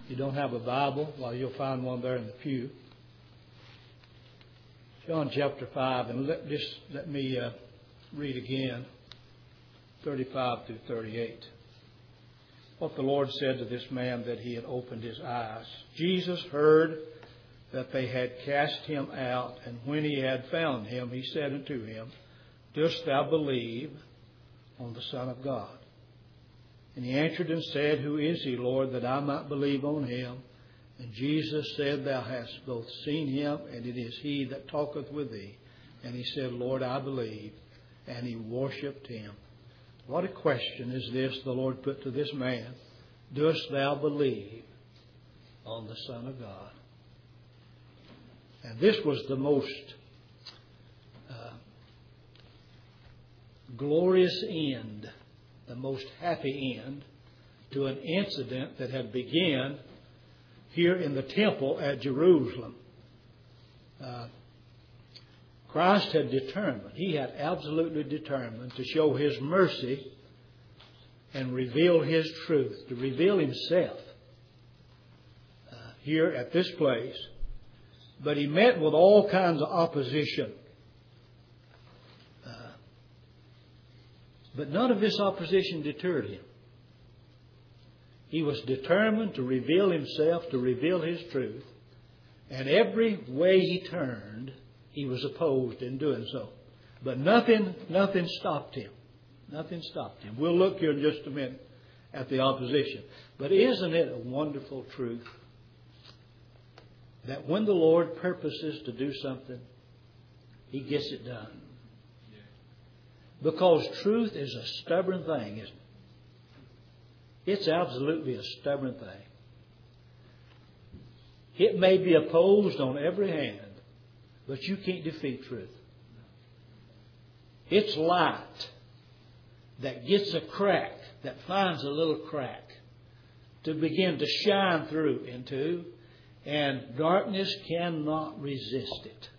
If you don't have a Bible, well, you'll find one there in the pew. John chapter 5, and let me read again, 35 through 38. What the Lord said to this man that he had opened his eyes. Jesus heard that they had cast him out, and when he had found him, he said unto him, Dost thou believe on the Son of God? And he answered and said, Who is he, Lord, that I might believe on him? And Jesus said, Thou hast both seen him, and it is he that talketh with thee. And he said, Lord, I believe. And he worshipped him. What a question is this the Lord put to this man. Dost thou believe on the Son of God? And this was the most glorious end, the most happy end to an incident that had begun here in the temple at Jerusalem. Christ had determined, He had absolutely determined to show His mercy and reveal His truth, to reveal Himself here at this place. But He met with all kinds of opposition. But none of this opposition deterred Him. He was determined to reveal Himself, to reveal His truth. And every way He turned, He was opposed in doing so. But nothing stopped Him. Nothing stopped Him. We'll look here in just a minute at the opposition. But isn't it a wonderful truth that when the Lord purposes to do something, He gets it done? Because truth is a stubborn thing, isn't it? It's absolutely a stubborn thing. It may be opposed on every hand, but you can't defeat truth. It's light that gets a crack, that finds a little crack to begin to shine through into, and darkness cannot resist it.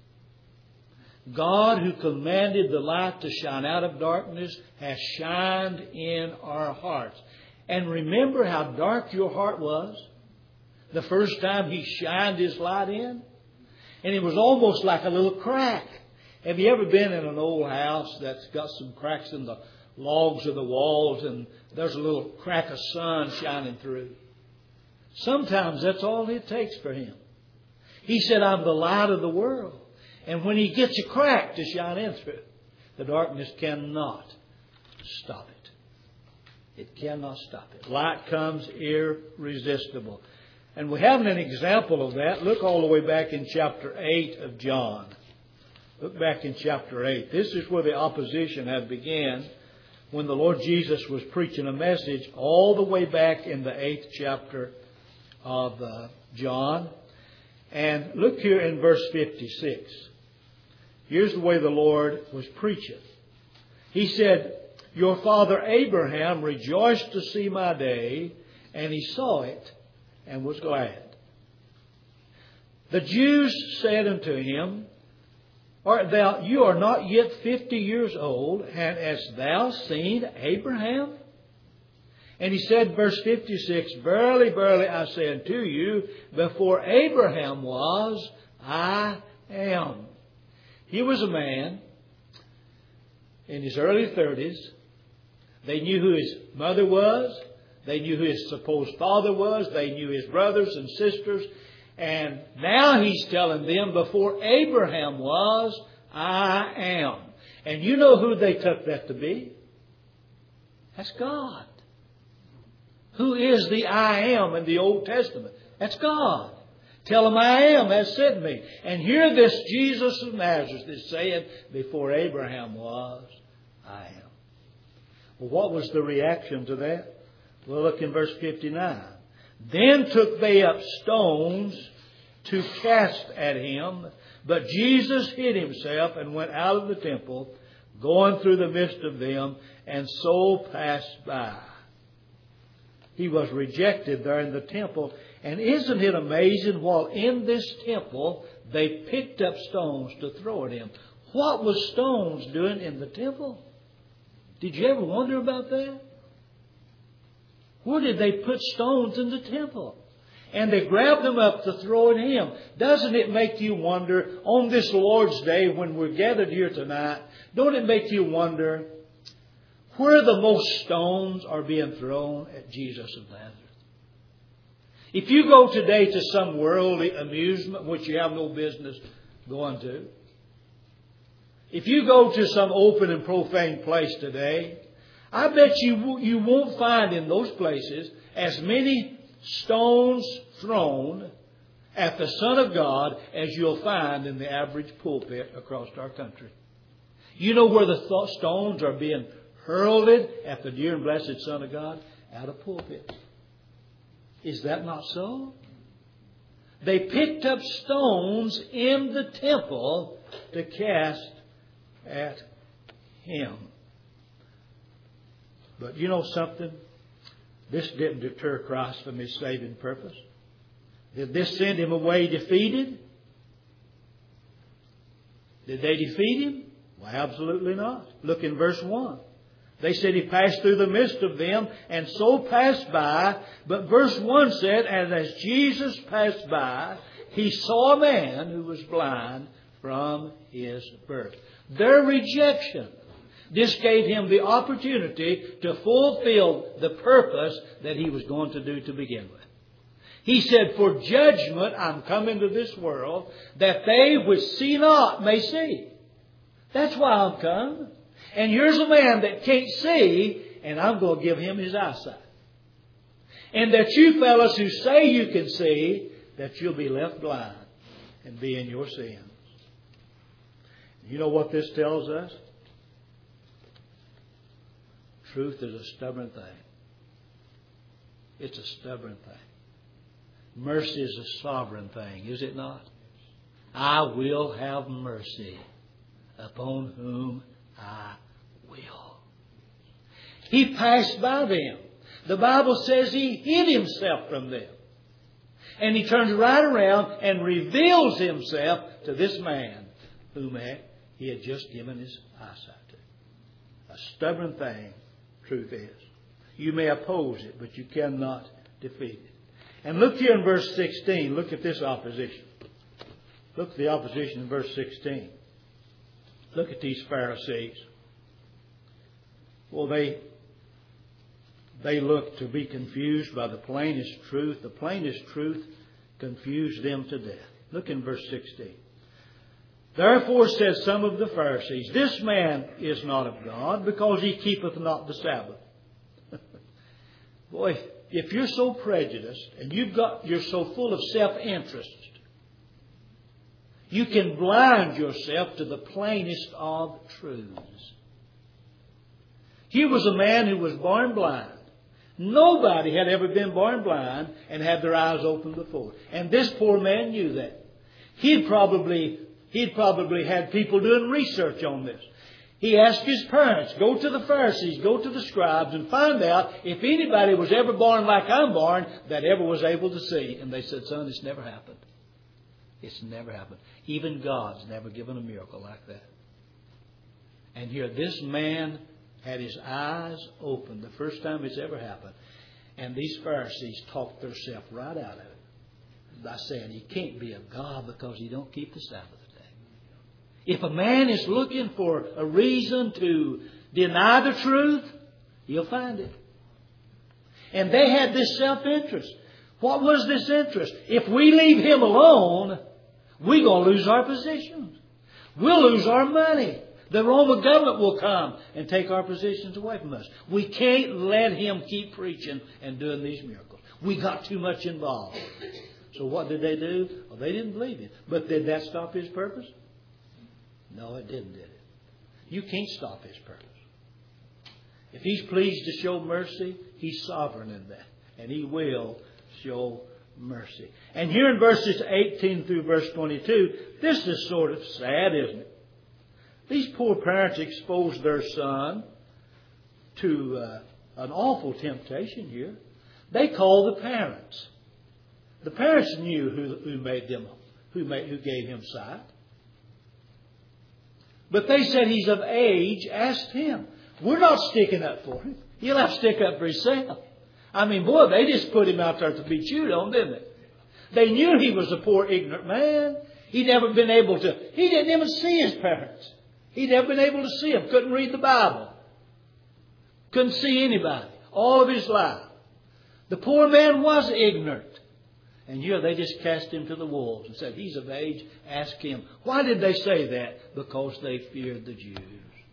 God, who commanded the light to shine out of darkness, has shined in our hearts. And remember how dark your heart was the first time He shined His light in? And it was almost like a little crack. Have you ever been in an old house that's got some cracks in the logs of the walls and there's a little crack of sun shining through? Sometimes that's all it takes for Him. He said, I'm the light of the world. And when He gets a crack to shine in through, the darkness cannot stop it. It cannot stop it. Light comes irresistible. And we have an example of that. Look all the way back in chapter 8 of John. Look back in chapter 8. This is where the opposition had begun when the Lord Jesus was preaching a message all the way back in the 8th chapter of John. And look here in verse 56. Here's the way the Lord was preaching. He said, Your father Abraham rejoiced to see my day, and he saw it and was glad. The Jews said unto him, You are not yet 50 years old, and hast thou seen Abraham? And he said, verse 56, Verily, verily, I say unto you, before Abraham was, I am. He was a man in his early 30s. They knew who his mother was. They knew who his supposed father was. They knew his brothers and sisters. And now He's telling them, before Abraham was, I am. And you know who they took that to be? That's God. Who is the I am in the Old Testament? That's God. Tell Him I am has sent me. And here this Jesus of Nazareth is saying, before Abraham was, I am. Well, what was the reaction to that? Well, look in verse 59. Then took they up stones to cast at Him, but Jesus hid Himself and went out of the temple, going through the midst of them, and so passed by. He was rejected there in the temple. And isn't it amazing, while in this temple, they picked up stones to throw at Him. What was stones doing in the temple? Did you ever wonder about that? Where did they put stones in the temple? And they grabbed them up to throw at Him. Doesn't it make you wonder on this Lord's Day when we're gathered here tonight, don't it make you wonder where the most stones are being thrown at Jesus of Nazareth? If you go today to some worldly amusement which you have no business going to, if you go to some open and profane place today, I bet you won't find in those places as many stones thrown at the Son of God as you'll find in the average pulpit across our country. You know where the stones are being hurled at the dear and blessed Son of God? Out of pulpits. Is that not so? They picked up stones in the temple to cast at Him. But you know something? This didn't deter Christ from His saving purpose. Did this send Him away defeated? Did they defeat Him? Well, absolutely not. Look in verse 1. They said He passed through the midst of them and so passed by. But verse 1 said, and as Jesus passed by, He saw a man who was blind from his birth. Their rejection. This gave Him the opportunity to fulfill the purpose that He was going to do to begin with. He said, for judgment I'm come into this world, that they which see not may see. That's why I'm come. And here's a man that can't see, and I'm going to give him his eyesight. And that you fellas who say you can see, that you'll be left blind and be in your sins. You know what this tells us? Truth is a stubborn thing. It's a stubborn thing. Mercy is a sovereign thing, is it not? I will have mercy upon whom I will. He passed by them. The Bible says He hid Himself from them. And He turns right around and reveals Himself to this man whom He had just given his eyesight to. A stubborn thing, truth is. You may oppose it, but you cannot defeat it. And look here in verse 16. Look at this opposition. Look at the opposition in verse 16. Look at these Pharisees. Well, they look to be confused by the plainest truth. The plainest truth confused them to death. Look in verse 16. Therefore said some of the Pharisees, this man is not of God, because he keepeth not the Sabbath. Boy, if you're so prejudiced and you're so full of self-interest, you can blind yourself to the plainest of truths. Here was a man who was born blind. Nobody had ever been born blind and had their eyes open before. And this poor man knew that. He'd probably had people doing research on this. He asked his parents, go to the Pharisees, go to the scribes, and find out if anybody was ever born like I'm born that ever was able to see. And they said, son, it's never happened. It's never happened. Even God's never given a miracle like that. And here this man had his eyes open the first time it's ever happened. And these Pharisees talked themselves right out of it by saying he can't be of God because he don't keep the Sabbath day. If a man is looking for a reason to deny the truth, he'll find it. And they had this self-interest. What was this interest? If we leave him alone, we're going to lose our positions. We'll lose our money. The Roman government will come and take our positions away from us. We can't let him keep preaching and doing these miracles. We got too much involved. So what did they do? Well, they didn't believe him. But did that stop his purpose? No, it didn't, did it? You can't stop his purpose. If he's pleased to show mercy, he's sovereign in that. And he will show mercy. And here in verses 18 through verse 22, this is sort of sad, isn't it? These poor parents exposed their son to an awful temptation here. They called the parents. The parents knew who gave him sight. But they said he's of age. Asked him. We're not sticking up for him. He'll have to stick up for himself. I mean, boy, they just put him out there to be chewed on, didn't they? They knew he was a poor, ignorant man. He didn't even see his parents. He'd never been able to see them. Couldn't read the Bible. Couldn't see anybody. All of his life. The poor man was ignorant. And they just cast him to the wolves and said, he's of age, ask him. Why did they say that? Because they feared the Jews.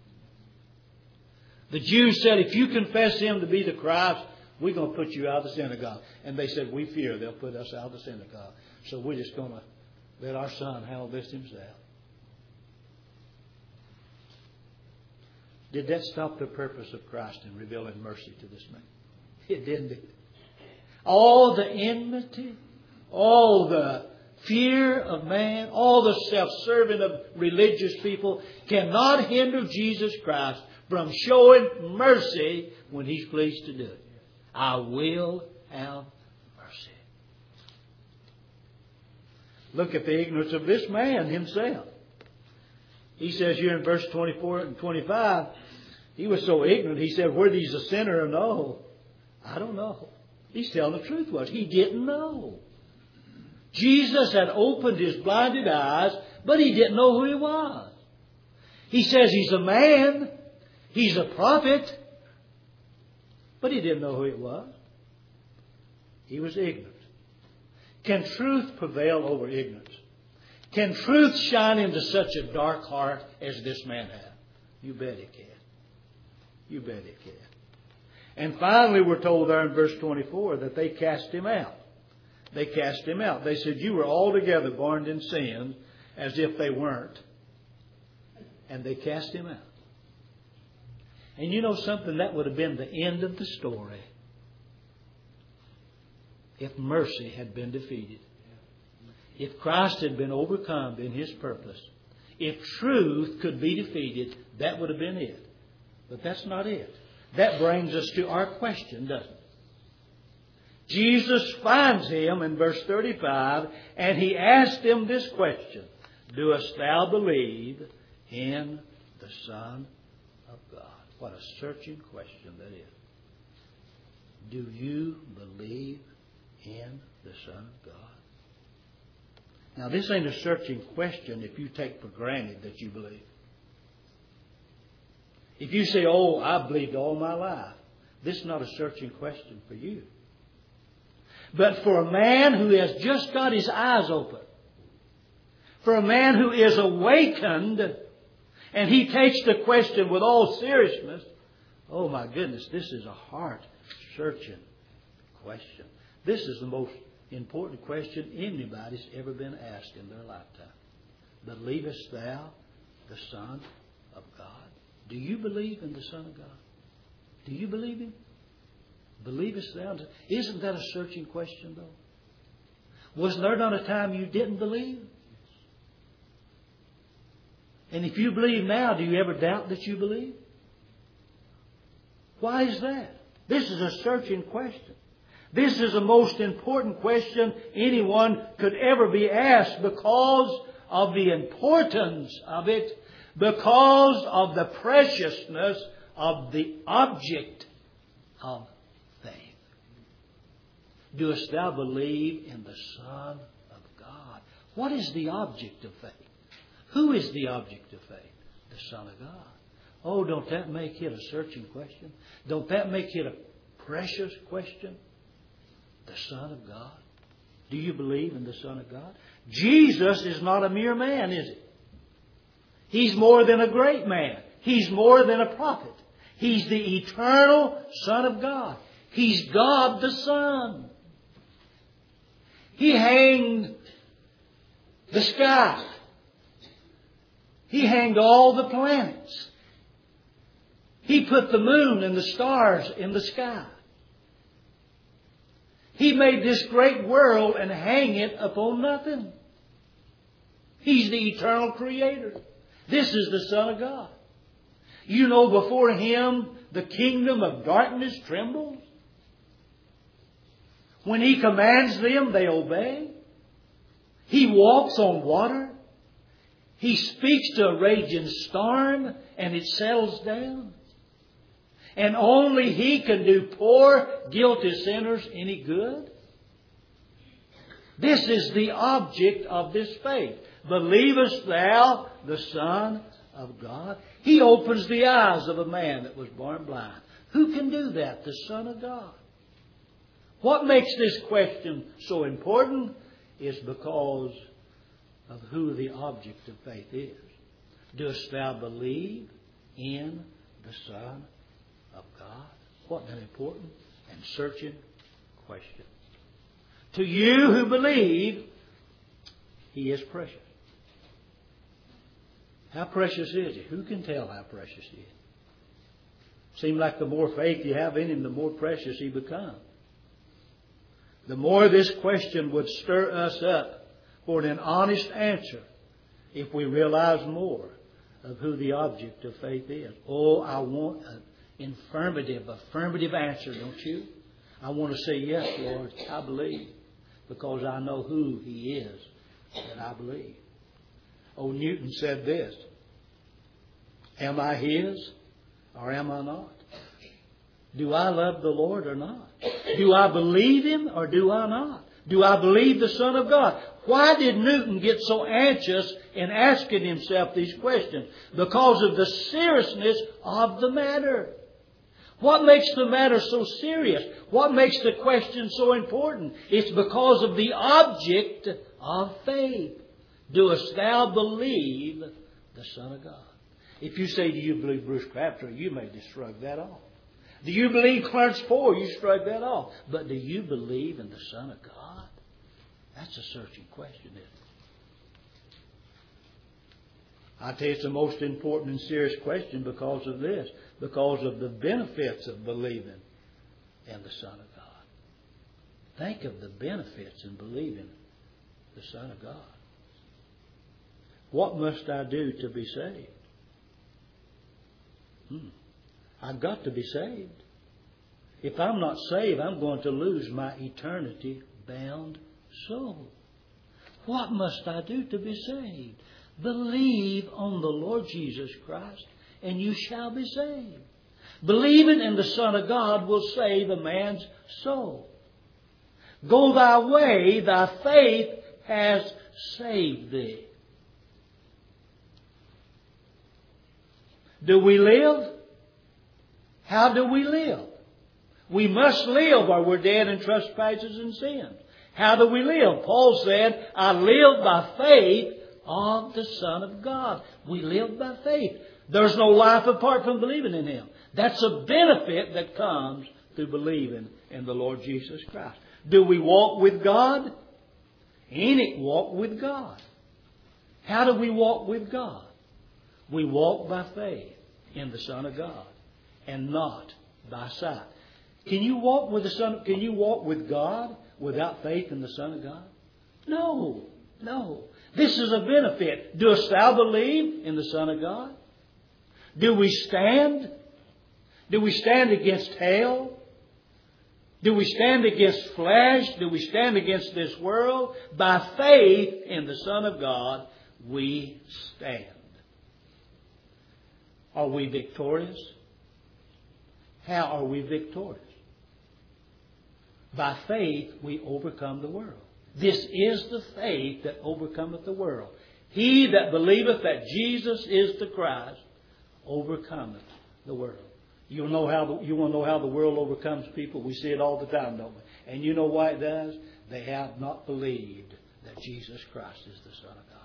The Jews said, if you confess him to be the Christ, we're going to put you out of the synagogue. And they said, we fear they'll put us out of the synagogue. So we're just going to let our son handle this himself. Did that stop the purpose of Christ in revealing mercy to this man? It didn't. All the enmity, all the fear of man, all the self-serving of religious people cannot hinder Jesus Christ from showing mercy when He's pleased to do it. I will have mercy. Look at the ignorance of this man himself. He says here in verse 24 and 25, he was so ignorant, he said, whether he's a sinner or no, I don't know. He's telling the truth was. He didn't know. Jesus had opened his blinded eyes, but he didn't know who he was. He says he's a man. He's a prophet. But he didn't know who it was. He was ignorant. Can truth prevail over ignorance? Can truth shine into such a dark heart as this man had? You bet it can. You bet it can. And finally we're told there in verse 24 that they cast him out. They cast him out. They said, you were altogether born in sin, as if they weren't. And they cast him out. And you know something? That would have been the end of the story if mercy had been defeated. If Christ had been overcome in His purpose. If truth could be defeated, that would have been it. But that's not it. That brings us to our question, doesn't it? Jesus finds him in verse 35, and He asked him this question: doest thou believe in the Son of God? What a searching question that is. Do you believe in the Son of God? Now, this ain't a searching question if you take for granted that you believe. If you say, oh, I've believed all my life, this is not a searching question for you. But for a man who has just got his eyes open, for a man who is awakened, and he takes the question with all seriousness, oh my goodness, this is a heart-searching question. This is the most important question anybody's ever been asked in their lifetime. Believest thou the Son of God? Do you believe in the Son of God? Do you believe Him? Believest thou? Isn't that a searching question, though? Was there not a time you didn't believe? And if you believe now, do you ever doubt that you believe? Why is that? This is a searching question. This is the most important question anyone could ever be asked because of the importance of it, because of the preciousness of the object of faith. Doest thou believe in the Son of God? What is the object of faith? Who is the object of faith? The Son of God. Oh, don't that make it a searching question? Don't that make it a precious question? The Son of God. Do you believe in the Son of God? Jesus is not a mere man, is He? He's more than a great man. He's more than a prophet. He's the eternal Son of God. He's God the Son. He hanged the sky. He hanged all the planets. He put the moon and the stars in the sky. He made this great world and hang it upon nothing. He's the eternal Creator. This is the Son of God. You know, before Him, the kingdom of darkness trembles. When He commands them, they obey. He walks on water. He speaks to a raging storm and it settles down. And only He can do poor, guilty sinners any good. This is the object of this faith. Believest thou the Son of God? He opens the eyes of a man that was born blind. Who can do that? The Son of God. What makes this question so important is because of who the object of faith is. Dost thou believe in the Son of God? What an important and searching question. To you who believe, He is precious. How precious is He? Who can tell how precious He is? Seems like the more faith you have in Him, the more precious He becomes. The more this question would stir us up for an honest answer if we realize more of who the object of faith is. Oh, I want an affirmative answer, don't you? I want to say, yes, Lord, I believe, because I know who He is that I believe. Old Newton said this: am I His or am I not? Do I love the Lord or not? Do I believe Him or do I not? Do I believe the Son of God? Why did Newton get so anxious in asking himself these questions? Because of the seriousness of the matter. What makes the matter so serious? What makes the question so important? It's because of the object of faith. Dost thou believe the Son of God? If you say, do you believe Bruce Crabtree? You may just shrug that off. Do you believe Clarence Poore? You shrug that off. But do you believe in the Son of God? That's a searching question, isn't it? I tell you, it's the most important and serious question because of this. Because of the benefits of believing in the Son of God. Think of the benefits in believing the Son of God. What must I do to be saved? I've got to be saved. If I'm not saved, I'm going to lose my eternity-bound soul. What must I do to be saved? Believe on the Lord Jesus Christ, and you shall be saved. Believing in the Son of God will save a man's soul. Go thy way, thy faith has saved thee. Do we live? How do we live? We must live or we're dead in trespasses and sins. How do we live? Paul said, I live by faith of the Son of God. We live by faith. There's no life apart from believing in Him. That's a benefit that comes through believing in the Lord Jesus Christ. Do we walk with God? Any walk with God. How do we walk with God? We walk by faith in the Son of God and not by sight. Can you walk with the Son? Can you walk with God without faith in the Son of God? No. This is a benefit. Dost thou believe in the Son of God? Do we stand? Do we stand against hell? Do we stand against flesh? Do we stand against this world? By faith in the Son of God, we stand. Are we victorious? How are we victorious? By faith we overcome the world. This is the faith that overcometh the world. He that believeth that Jesus is the Christ overcometh the world. You want to know how the world overcomes people? We see it all the time, don't we? And you know why it does? They have not believed that Jesus Christ is the Son of God.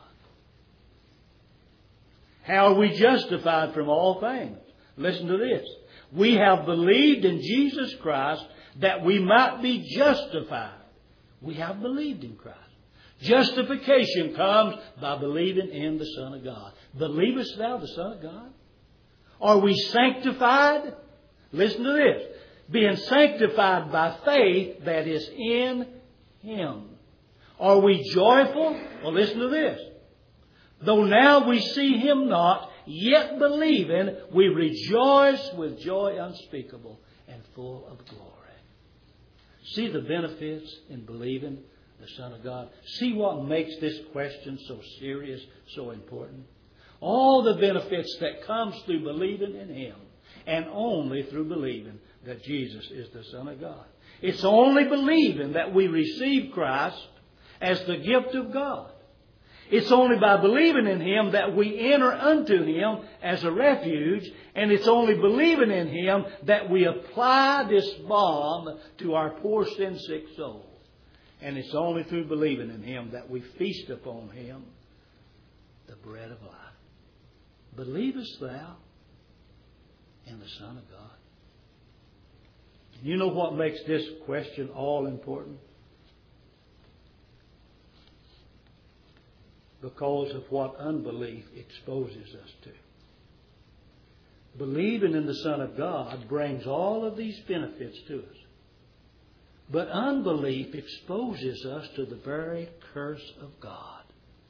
How are we justified from all things? Listen to this. We have believed in Jesus Christ that we might be justified. We have believed in Christ. Justification comes by believing in the Son of God. Believest thou the Son of God? Are we sanctified? Listen to this. Being sanctified by faith that is in Him. Are we joyful? Well, listen to this. Though now we see Him not, yet believing, we rejoice with joy unspeakable and full of glory. See the benefits in believing the Son of God. See what makes this question so serious, so important. All the benefits that comes through believing in Him, and only through believing that Jesus is the Son of God. It's only believing that we receive Christ as the gift of God. It's only by believing in Him that we enter unto Him as a refuge, and it's only believing in Him that we apply this balm to our poor sin-sick soul. And it's only through believing in Him that we feast upon Him, the bread of life. Believest thou in the Son of God? And you know what makes this question all important? Because of what unbelief exposes us to. Believing in the Son of God brings all of these benefits to us. But unbelief exposes us to the very curse of God.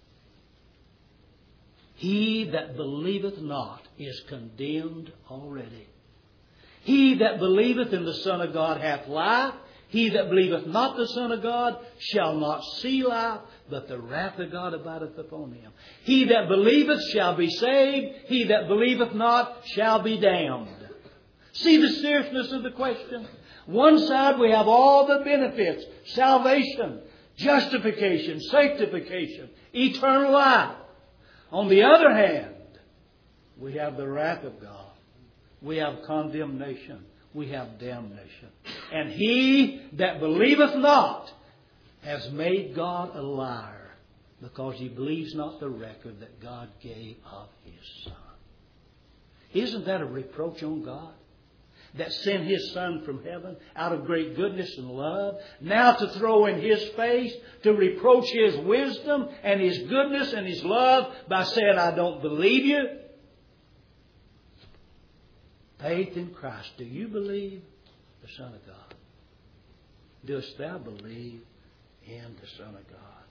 He that believeth not is condemned already. He that believeth in the Son of God hath life. He that believeth not the Son of God shall not see life, but the wrath of God abideth upon him. He that believeth shall be saved. He that believeth not shall be damned. See the seriousness of the question? One side we have all the benefits. Salvation, justification, sanctification, eternal life. On the other hand, we have the wrath of God. We have condemnation. We have damnation. And he that believeth not has made God a liar, because he believes not the record that God gave of His Son. Isn't that a reproach on God? That sent His Son from heaven out of great goodness and love, now to throw in His face, to reproach His wisdom and His goodness and His love by saying, I don't believe you. Faith in Christ. Do you believe the Son of God? Dost thou believe in the Son of God?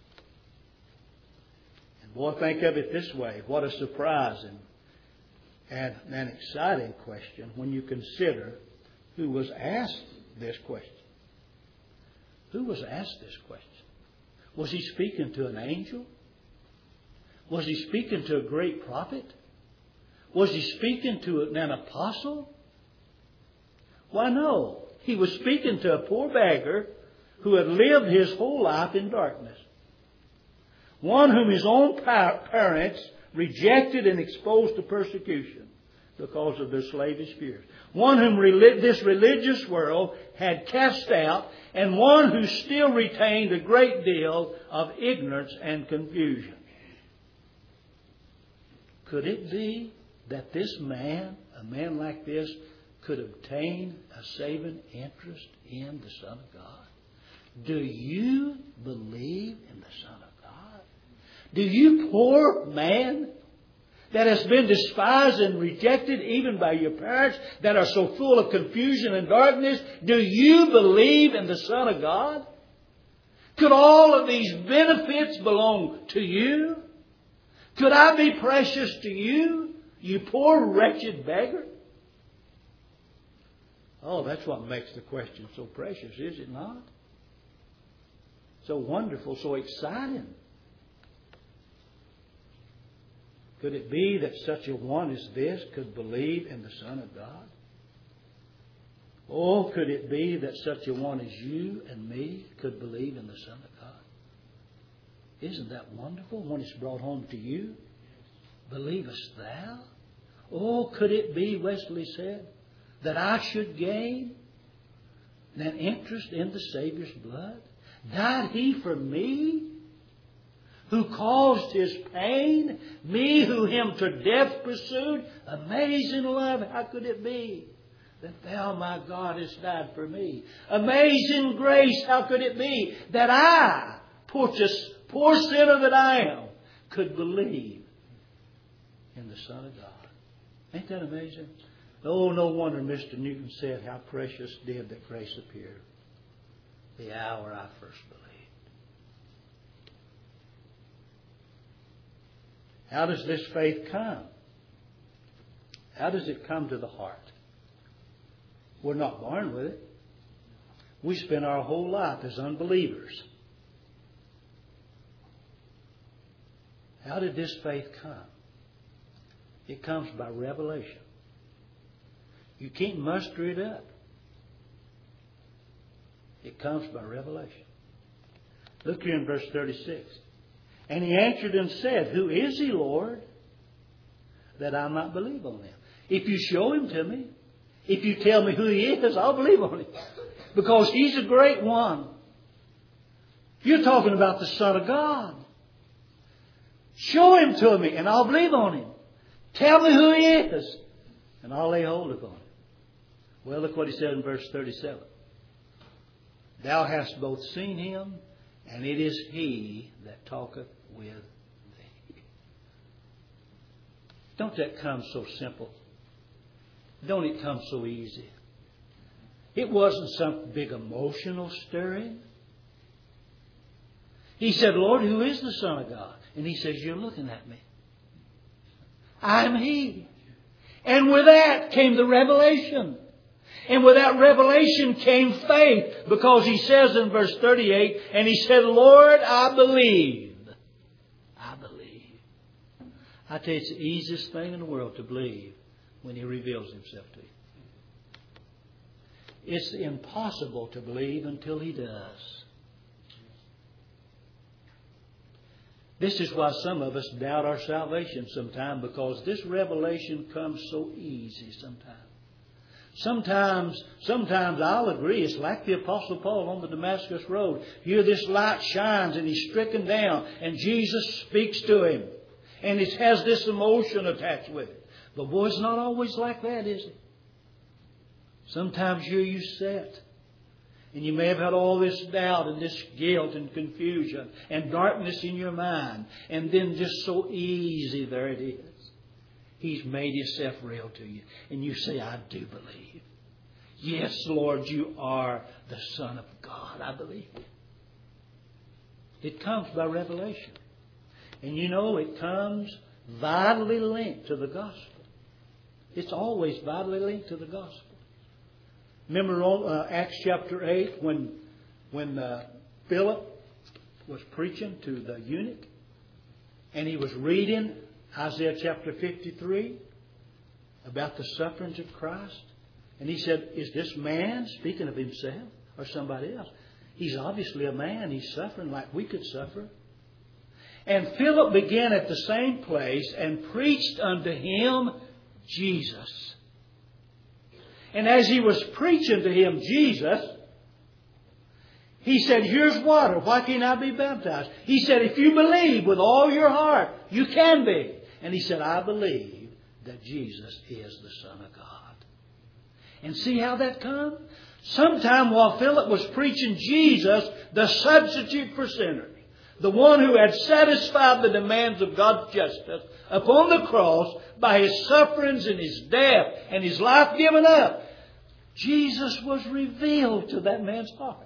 And boy, think of it this way. What a surprising and an exciting question when you consider who was asked this question. Who was asked this question? Was he speaking to an angel? Was he speaking to a great prophet? Was he speaking to an apostle? Why, no. He was speaking to a poor beggar who had lived his whole life in darkness. One whom his own parents rejected and exposed to persecution because of their slavish fears. One whom this religious world had cast out, and one who still retained a great deal of ignorance and confusion. Could it be that this man, a man like this, could obtain a saving interest in the Son of God? Do you believe in the Son of God? Do you, poor man, that has been despised and rejected even by your parents, that are so full of confusion and darkness, do you believe in the Son of God? Could all of these benefits belong to you? Could I be precious to you? You poor, wretched beggar. Oh, that's what makes the question so precious, is it not? So wonderful, so exciting. Could it be that such a one as this could believe in the Son of God? Oh, could it be that such a one as you and me could believe in the Son of God? Isn't that wonderful when it's brought home to you? Believest thou? Oh, could it be, Wesley said, that I should gain an interest in the Savior's blood? Died He for me, who caused His pain, me who Him to death pursued? Amazing love, how could it be that Thou, my God, hast died for me? Amazing grace, how could it be that I, poor sinner that I am, could believe in the Son of God? Ain't that amazing? Oh, no wonder Mr. Newton said, how precious did that grace appear the hour I first believed. How does this faith come? How does it come to the heart? We're not born with it. We spend our whole life as unbelievers. How did this faith come? It comes by revelation. You can't muster it up. It comes by revelation. Look here in verse 36. And he answered and said, Who is he, Lord, that I might believe on him? If you show him to me, if you tell me who he is, I'll believe on him. Because he's a great one. You're talking about the Son of God. Show him to me and I'll believe on him. Tell me who he is and I'll lay hold upon him. Well, look what he said in verse 37. Thou hast both seen him, and it is he that talketh with thee. Don't that come so simple? Don't it come so easy? It wasn't some big emotional stirring. He said, Lord, who is the Son of God? And he says, you're looking at me. I'm he. And with that came the revelation. And with that revelation came faith. Because he says in verse 38, and he said, Lord, I believe. I believe. I tell you, it's the easiest thing in the world to believe when he reveals himself to you. It's impossible to believe until he does. This is why some of us doubt our salvation sometimes, because this revelation comes so easy sometimes. Sometimes I'll agree, it's like the Apostle Paul on the Damascus Road. Here this light shines and he's stricken down and Jesus speaks to him. And it has this emotion attached with it. But boy, it's not always like that, is it? Sometimes here you sit. And you may have had all this doubt and this guilt and confusion and darkness in your mind. And then just so easy, there it is. He's made himself real to you. And you say, I do believe. Yes, Lord, you are the Son of God. I believe it. It comes by revelation. And you know, it comes vitally linked to the gospel. It's always vitally linked to the gospel. Remember Acts chapter 8 when Philip was preaching to the eunuch and he was reading Isaiah chapter 53 about the sufferings of Christ. And he said, is this man speaking of himself or somebody else? He's obviously a man. He's suffering like we could suffer. And Philip began at the same place and preached unto him Jesus. And as he was preaching to him Jesus, he said, here's water. Why can't I be baptized? He said, if you believe with all your heart, you can be. And he said, I believe that Jesus is the Son of God. And see how that comes? Sometime while Philip was preaching Jesus, the substitute for sinners, the one who had satisfied the demands of God's justice upon the cross by his sufferings and his death and his life given up, Jesus was revealed to that man's heart.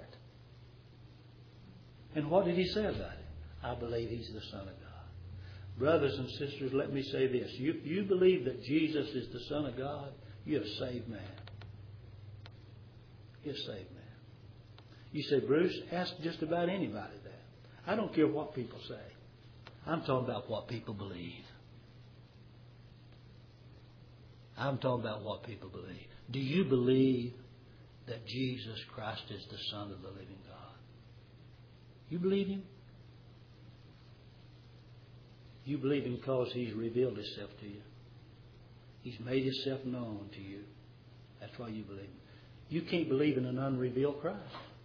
And what did he say about it? I believe he's the Son of God. Brothers and sisters, let me say this. You believe that Jesus is the Son of God, you're a saved man. You're a saved man. You say, Bruce, ask just about anybody that. I don't care what people say. I'm talking about what people believe. I'm talking about what people believe. Do you believe that Jesus Christ is the Son of the living God? You believe Him? You believe Him because He's revealed Himself to you. He's made Himself known to you. That's why you believe Him. You can't believe in an unrevealed Christ.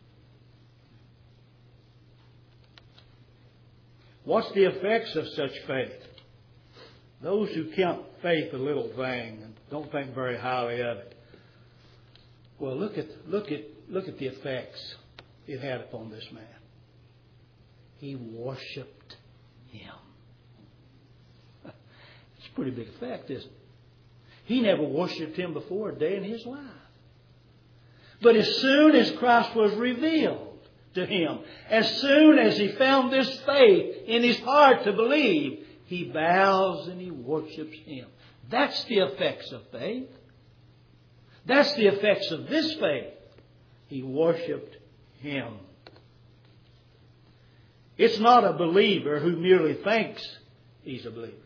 What's the effects of such faith? Those who count faith a little vain and don't think very highly of it. Well, look at the effects it had upon this man. He worshipped Him. It's a pretty big effect, isn't it? He never worshipped Him before a day in his life. But as soon as Christ was revealed to him, as soon as he found this faith in his heart to believe, he bows and he worships Him. That's the effects of faith. That's the effects of this faith. He worshipped Him. It's not a believer who merely thinks he's a believer.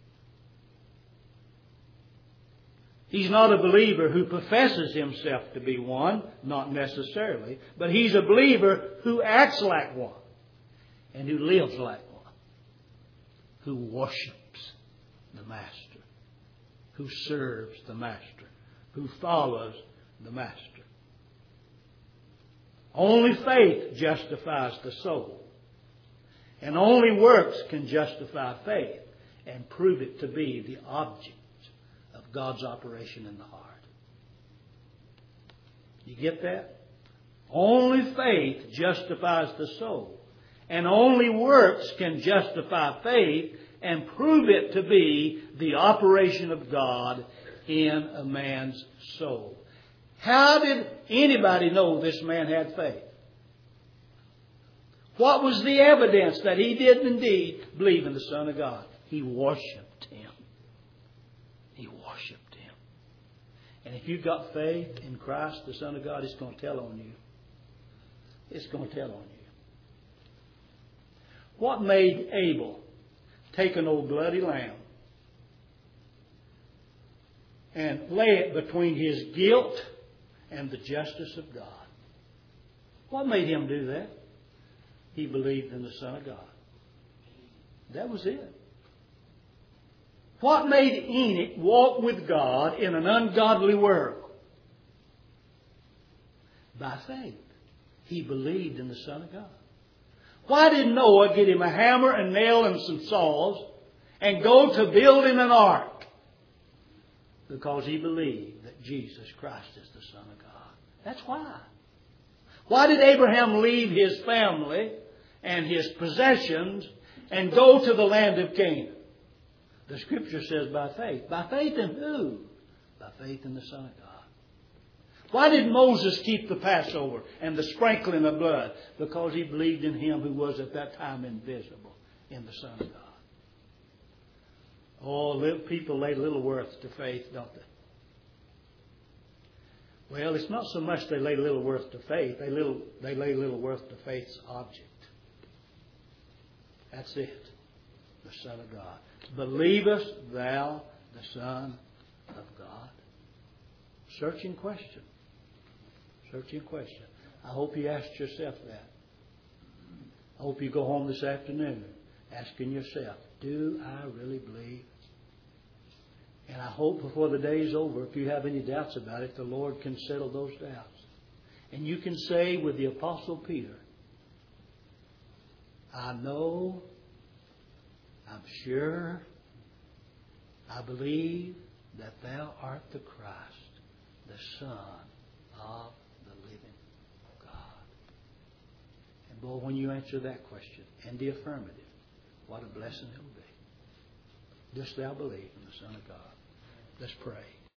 He's not a believer who professes himself to be one, not necessarily, but he's a believer who acts like one. and who lives like one, who worships the Master, who serves the Master, who follows the Master. Only faith justifies the soul. And only works can justify faith and prove it to be the object of God's operation in the heart. You get that? Only faith justifies the soul. And only works can justify faith and prove it to be the operation of God in a man's soul. How did anybody know this man had faith? What was the evidence that he did indeed believe in the Son of God? He worshipped Him. He worshipped Him. And if you've got faith in Christ, the Son of God, it's going to tell on you. It's going to tell on you. What made Abel take an old bloody lamb and lay it between his guilt and the justice of God? What made him do that? He believed in the Son of God. That was it. What made Enoch walk with God in an ungodly world? By faith. He believed in the Son of God. Why did Noah get him a hammer and nail and some saws and go to building an ark? Because he believed that Jesus Christ is the Son of God. That's why. Why did Abraham leave his family and his possessions and go to the land of Canaan? The Scripture says by faith. By faith in who? By faith in the Son of God. Why did Moses keep the Passover and the sprinkling of blood? Because he believed in Him who was at that time invisible, in the Son of God. Oh, people lay little worth to faith, don't they? Well, it's not so much they lay little worth to faith. They lay little worth to faith's object. That's it. The Son of God. Believest thou the Son of God? Searching question. Searching question. I hope you asked yourself that. I hope you go home this afternoon asking yourself, do I really believe? And I hope before the day is over, if you have any doubts about it, the Lord can settle those doubts. And you can say with the Apostle Peter, I know, I'm sure, I believe that Thou art the Christ, the Son of the living God. And boy, when you answer that question in the affirmative, what a blessing it will be. Dost thou believe in the Son of God? Let's pray.